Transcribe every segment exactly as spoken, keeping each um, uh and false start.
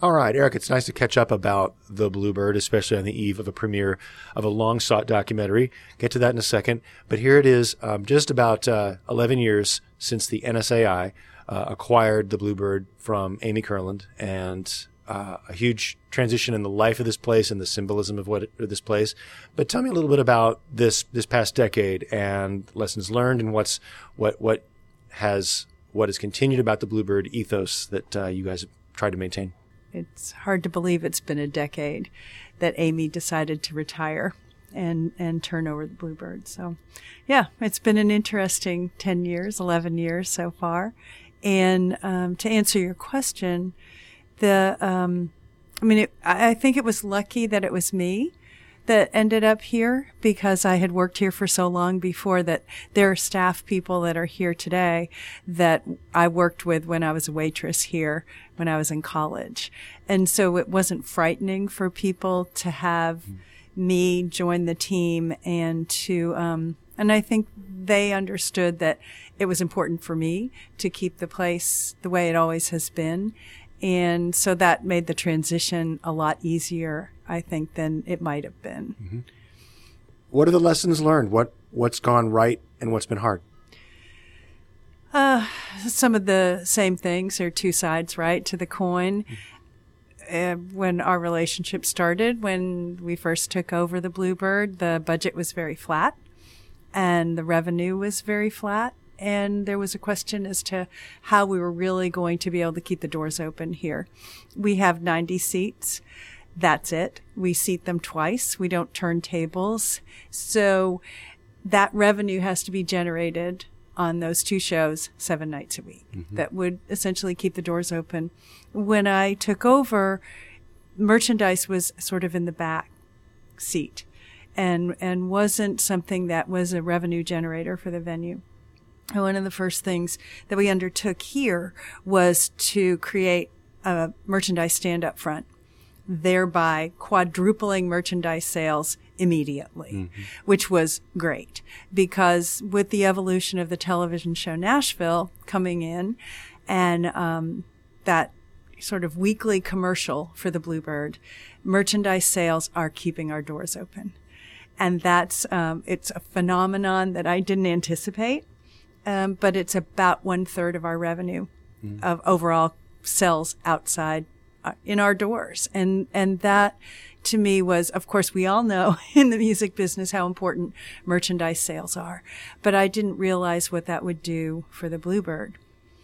All right, Eric, it's nice to catch up about the Bluebird, especially on the eve of a premiere of a long-sought documentary. Get to that in a second. But here it is, um, just about uh, eleven years since the N S A I uh, acquired the Bluebird from Amy Kurland, and uh, a huge transition in the life of this place and the symbolism of what it, of this place. But tell me a little bit about this this past decade and lessons learned, and what's what what has what has continued about the Bluebird ethos that uh, you guys have tried to maintain. It's hard to believe it's been a decade that Amy decided to retire and, and turn over the Bluebird. So, yeah, it's been an interesting ten years, eleven years so far. And um, to answer your question, the um, I mean, it, I think it was lucky that it was me that ended up here, because I had worked here for so long before that there are staff people that are here today that I worked with when I was a waitress here when I was in college. And so it wasn't frightening for people to have mm. me join the team, and to, um, and I think they understood that it was important for me to keep the place the way it always has been. And so that made the transition a lot easier, I think, than it might have been. Mm-hmm. What are the lessons learned? What, what's gone right and what's been hard? Uh, some of the same things. There are two sides, right, to the coin. Mm-hmm. Uh, when our relationship started, when we first took over the Bluebird, the budget was very flat and the revenue was very flat. And there was a question as to how we were really going to be able to keep the doors open here. We have ninety seats. That's it. We seat them twice. We don't turn tables. So that revenue has to be generated on those two shows seven nights a week. Mm-hmm. That would essentially keep the doors open. When I took over, merchandise was sort of in the back seat and, and wasn't something that was a revenue generator for the venue. One of the first things that we undertook here was to create a merchandise stand up front, thereby quadrupling merchandise sales immediately, mm-hmm. which was great, because with the evolution of the television show Nashville coming in, and um, that sort of weekly commercial for the Bluebird, merchandise sales are keeping our doors open. And that's, um, it's a phenomenon that I didn't anticipate. Um, but it's about one third of our revenue mm. of overall sales outside uh, in our doors. And, and that to me was, of course, we all know in the music business how important merchandise sales are, but I didn't realize what that would do for the Bluebird.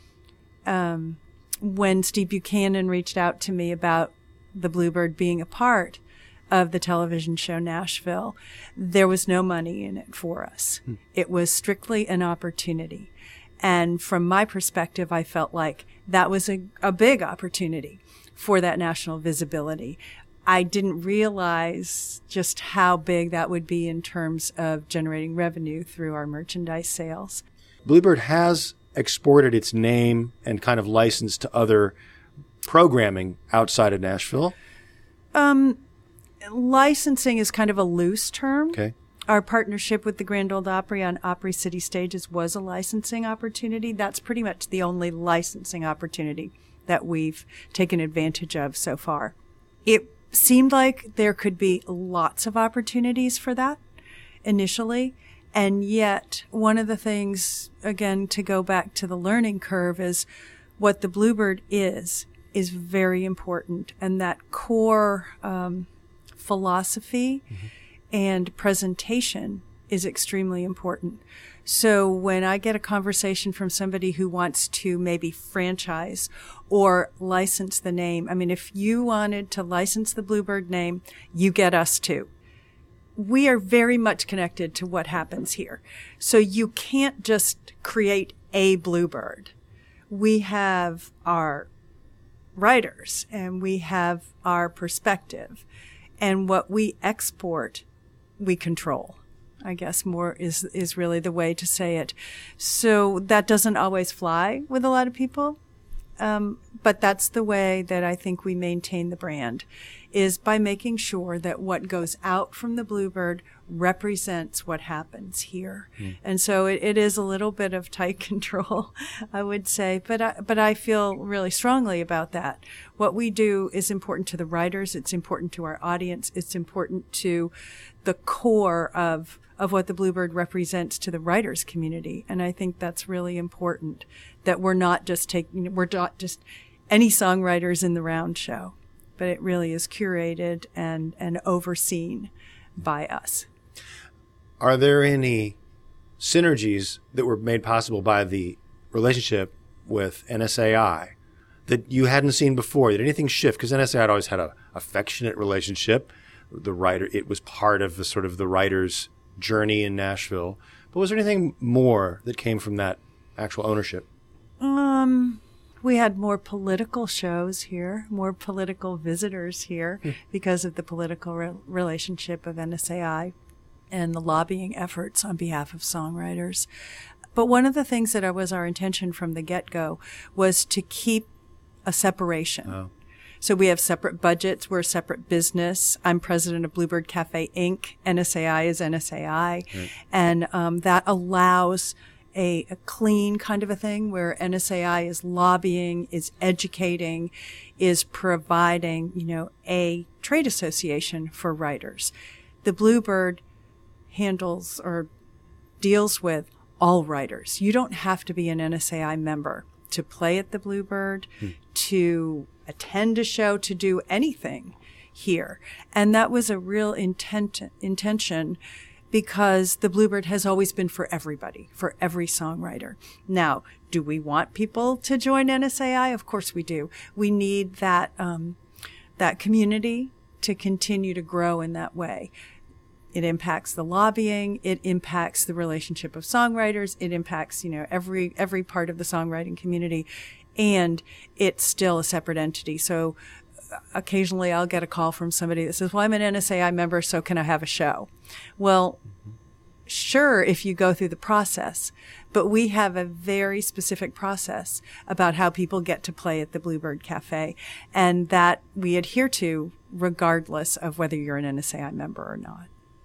Um, when Steve Buchanan reached out to me about the Bluebird being a part of the television show Nashville, there was no money in it for us. Hmm. It was strictly an opportunity. And from my perspective, I felt like that was a, a big opportunity for that national visibility. I didn't realize just how big that would be in terms of generating revenue through our merchandise sales. Bluebird has exported its name and kind of licensed to other programming outside of Nashville. Um, Licensing is kind of a loose term. Okay. Our partnership with the Grand Ole Opry on Opry City Stages was a licensing opportunity. That's pretty much the only licensing opportunity that we've taken advantage of so far. It seemed like there could be lots of opportunities for that initially. And yet, one of the things, again, to go back to the learning curve, is what the Bluebird is, is very important. And that core um philosophy mm-hmm. and presentation is extremely important. So when I get a conversation from somebody who wants to maybe franchise or license the name, I mean, if you wanted to license the Bluebird name, you get us too. We are very much connected to what happens here. So you can't just create a Bluebird. We have our writers and we have our perspective. And what we export, we control, I guess more is, is really the way to say it. So that doesn't always fly with a lot of people. Um, but that's the way that I think we maintain the brand, is by making sure that what goes out from the Bluebird represents what happens here. Mm. And so it, it is a little bit of tight control, I would say, but I, but I feel really strongly about that. What we do is important to the writers. It's important to our audience. It's important to the core of of what the Bluebird represents to the writers community. And I think that's really important, that we're not just taking, we're not just any songwriters in the round show, but it really is curated and, and overseen by us. Are there any synergies that were made possible by the relationship with N S A I that you hadn't seen before? Did anything shift? Because N S A I had always had a affectionate relationship. The writer, it was part of the sort of the writer's journey in Nashville. But was there anything more that came from that actual ownership? Um, we had more political shows here, more political visitors here hmm. because of the political re- relationship of N S A I and the lobbying efforts on behalf of songwriters. But one of the things that was our intention from the get-go was to keep a separation. Oh. So we have separate budgets. We're a separate business. I'm president of Bluebird Cafe, Incorporated. N S A I is N S A I. Right. And um, that allows a, a clean kind of a thing where N S A I is lobbying, is educating, is providing, you know, a trade association for writers. The Bluebird handles or deals with all writers. You don't have to be an N S A I member to play at the Bluebird, hmm. to attend a show, to do anything here. And that was a real intent, intention because the Bluebird has always been for everybody, for every songwriter. Now, do we want people to join N S A I? Of course we do. We need that, um, that community to continue to grow in that way. It impacts the lobbying. It impacts the relationship of songwriters. It impacts, you know, every, every part of the songwriting community. And it's still a separate entity. So occasionally I'll get a call from somebody that says, well, I'm an N S A I member, so can I have a show? Well, mm-hmm. sure, if you go through the process. But we have a very specific process about how people get to play at the Bluebird Cafe, and that we adhere to regardless of whether you're an N S A I member or not.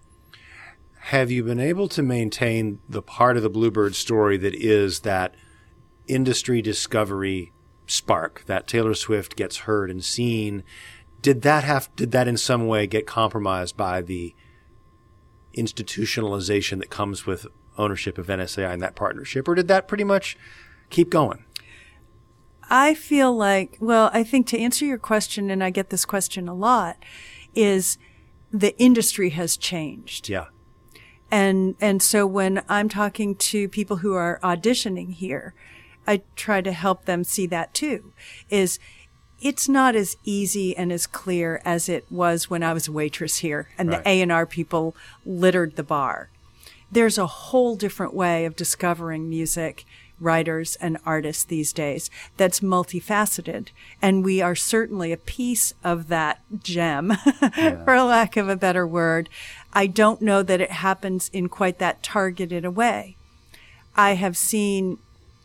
Have you been able to maintain the part of the Bluebird story that is that industry discovery spark, that Taylor Swift gets heard and seen? Did that have, did that in some way get compromised by the institutionalization that comes with ownership of N S A I and that partnership, or did that pretty much keep going? I feel like, well, I think to answer your question, and I get this question a lot, is the industry has changed. Yeah. And, and so when I'm talking to people who are auditioning here, I try to help them see that too, is it's not as easy and as clear as it was when I was a waitress here and right. the A and R people littered the bar. There's a whole different way of discovering music, writers, and artists these days that's multifaceted. And we are certainly a piece of that gem, yeah. for lack of a better word. I don't know that it happens in quite that targeted a way. I have seen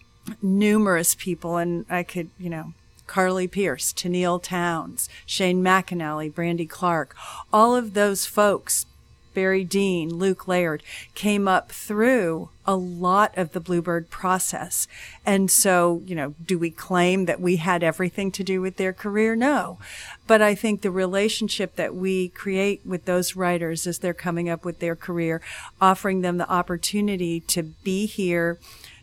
numerous people, and I could, you know, Carly Pierce, Tenille Townes, Shane McAnally, Brandy Clark, all of those folks, Barry Dean, Luke Laird, came up through a lot of the Bluebird process. And so, you know, do we claim that we had everything to do with their career? No. But I think the relationship that we create with those writers as they're coming up with their career, offering them the opportunity to be here,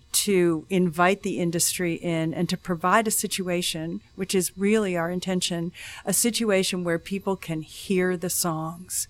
to invite the industry in, and to provide a situation, which is really our intention, a situation where people can hear the songs.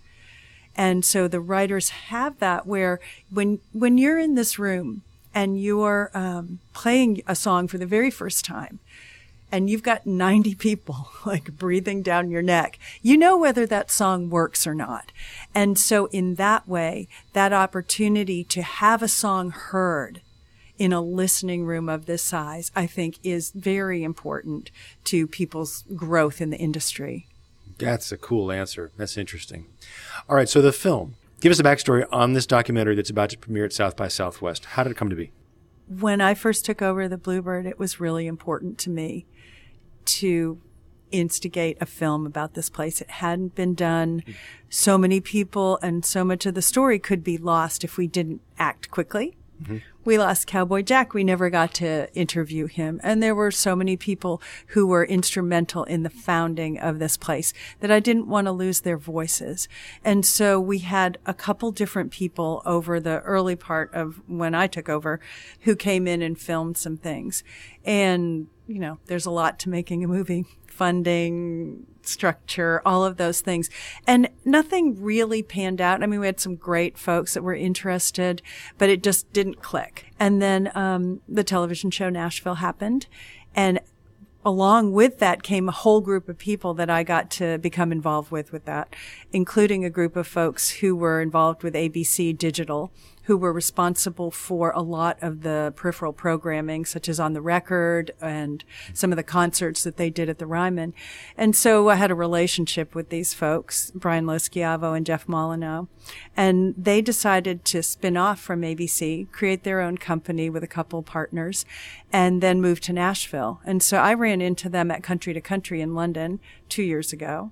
And so the writers have that where when when you're in this room and you're um, playing a song for the very first time, and you've got ninety people like breathing down your neck, you know whether that song works or not. And so in that way, that opportunity to have a song heard in a listening room of this size, I think is very important to people's growth in the industry. That's a cool answer. That's interesting. All right, so the film. Give us a backstory on this documentary that's about to premiere at South by Southwest. How did it come to be? When I first took over the Bluebird, it was really important to me to instigate a film about this place. It hadn't been done. So many people and so much of the story could be lost if we didn't act quickly. Mm-hmm. We lost Cowboy Jack. We never got to interview him. And there were so many people who were instrumental in the founding of this place that I didn't want to lose their voices. And so we had a couple different people over the early part of when I took over who came in and filmed some things. And, you know, there's a lot to making a movie. Funding, structure, all of those things. And nothing really panned out. I mean, we had some great folks that were interested, but it just didn't click. And then um, the television show Nashville happened. And along with that came a whole group of people that I got to become involved with with that, including a group of folks who were involved with A B C Digital, who were responsible for a lot of the peripheral programming, such as On the Record and some of the concerts that they did at the Ryman. And so I had a relationship with these folks, Brian Loschiavo and Jeff Molyneux, and they decided to spin off from A B C, create their own company with a couple partners, and then move to Nashville. And so I ran into them at Country to Country in London two years ago.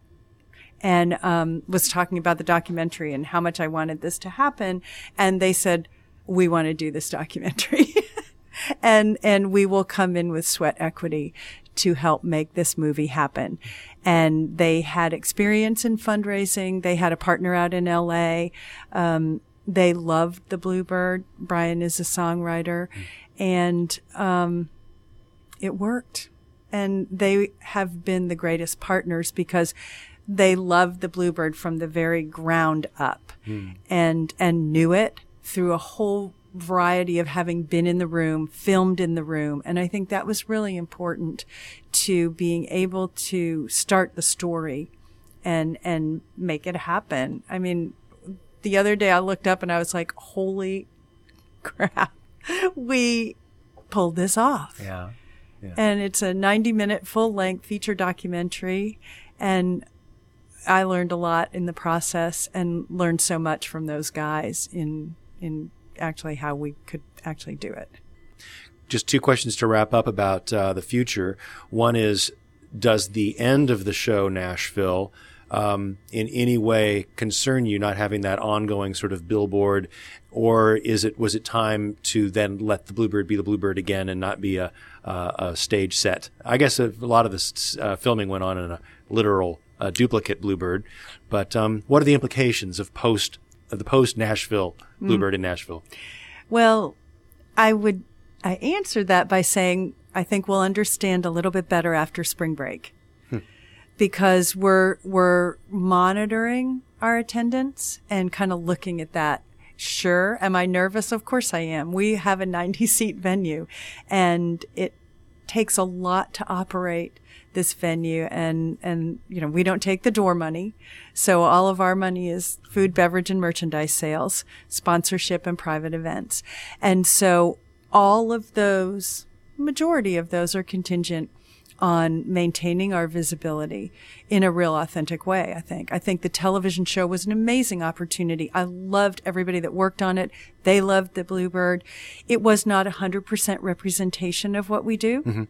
And um was talking about the documentary and how much I wanted this to happen. And they said, we want to do this documentary. and and we will come in with sweat equity to help make this movie happen. And they had experience in fundraising. They had a partner out in L A. Um, they loved the Bluebird. Brian is a songwriter. And um it worked. And they have been the greatest partners because they loved the Bluebird from the very ground up mm. and and knew it through a whole variety of having been in the room, filmed in the room. And I think that was really important to being able to start the story and and make it happen. I mean, the other day I looked up and I was like, holy crap, we pulled this off. Yeah. Yeah. And it's a ninety minute full length feature documentary. And I learned a lot in the process and learned so much from those guys in in actually how we could actually do it. Just two questions to wrap up about uh, the future. One is, does the end of the show Nashville um, in any way concern you, not having that ongoing sort of billboard, or is it was it time to then let the Bluebird be the Bluebird again and not be a, uh, a stage set? I guess a, a lot of this uh, filming went on in a literal a duplicate Bluebird, but um, what are the implications of post of the post Nashville Bluebird mm. in Nashville? Well, I would I answered that by saying I think we'll understand a little bit better after spring break, hmm. because we're we're monitoring our attendance and kind of looking at that. Sure, am I nervous? Of course I am. We have a ninety seat venue, and it takes a lot to operate this venue, and, and, you know, we don't take the door money. So all of our money is food, beverage, and merchandise sales, sponsorship, and private events. And so all of those, majority of those are contingent on maintaining our visibility in a real authentic way, I think. I think the television show was an amazing opportunity. I loved everybody that worked on it. They loved the Bluebird. It was not one hundred percent representation of what we do. Mm-hmm.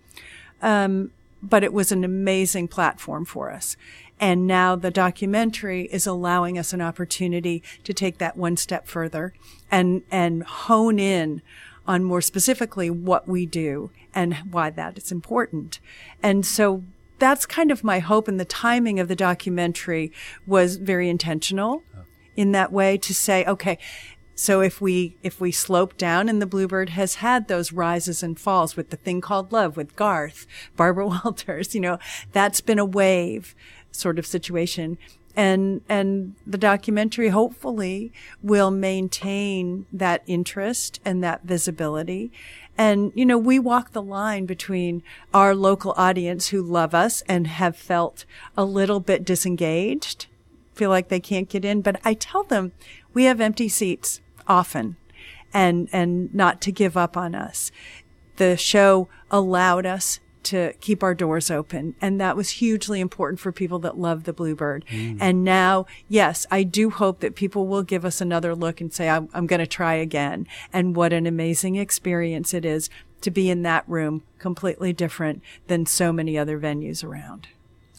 Um, but it was an amazing platform for us. And now the documentary is allowing us an opportunity to take that one step further and, and hone in on more specifically what we do and why that is important. And so that's kind of my hope, and the timing of the documentary was very intentional in that way to say, okay, so if we, if we slope down, and the Bluebird has had those rises and falls with The Thing Called Love, with Garth, Barbara Walters, you know, that's been a wave sort of situation. And, and the documentary hopefully will maintain that interest and that visibility. And, you know, we walk the line between our local audience who love us and have felt a little bit disengaged, feel like they can't get in. But I tell them we have empty seats often, and, and not to give up on us. The show allowed us to keep our doors open. And that was hugely important for people that love the Bluebird. Mm. And now, yes, I do hope that people will give us another look and say, I'm, I'm going to try again. And what an amazing experience it is to be in that room, completely different than so many other venues around.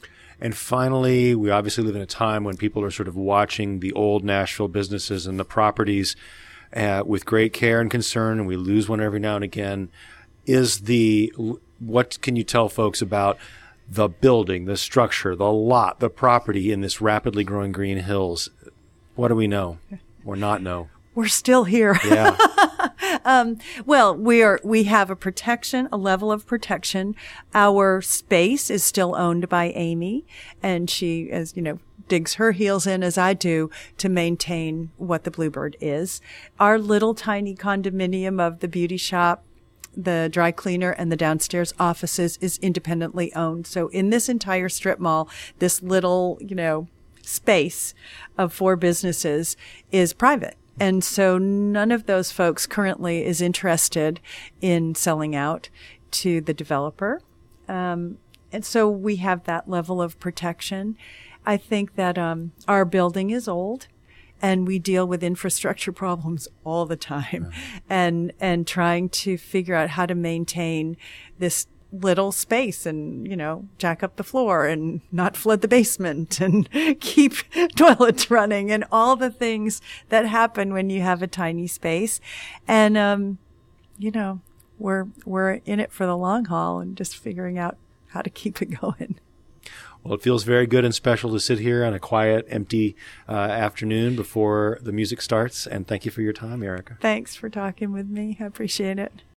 And finally, we obviously live in a time when people are sort of watching the old Nashville businesses and the properties uh, with great care and concern, and we lose one every now and again. Is the what can you tell folks about the building, the structure, the lot, the property in this rapidly growing Green Hills? What do we know or not know? We're still here. Yeah. um, well, we are, we have a protection, a level of protection. Our space is still owned by Amy, and she, as you know, digs her heels in as I do to maintain what the Bluebird is. Our little tiny condominium of the beauty shop, the dry cleaner, and the downstairs offices is independently owned. So in this entire strip mall, this little, you know, space of four businesses is private. And so none of those folks currently is interested in selling out to the developer. Um, and so we have that level of protection. I think that um, our building is old, and we deal with infrastructure problems all the time, yeah. and and trying to figure out how to maintain this little space and, you know, jack up the floor and not flood the basement and keep toilets running and all the things that happen when you have a tiny space. And, um, you know, we're, we're in it for the long haul and just figuring out how to keep it going. Well, it feels very good and special to sit here on a quiet, empty uh, afternoon before the music starts. And thank you for your time, Erica. Thanks for talking with me. I appreciate it.